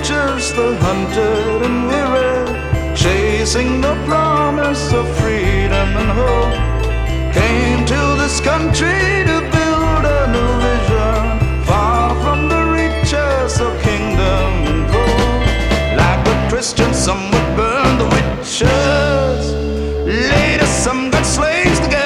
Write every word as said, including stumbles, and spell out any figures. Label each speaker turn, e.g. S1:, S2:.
S1: just the hunted and weary, chasing the promise of freedom and hope. Came to this country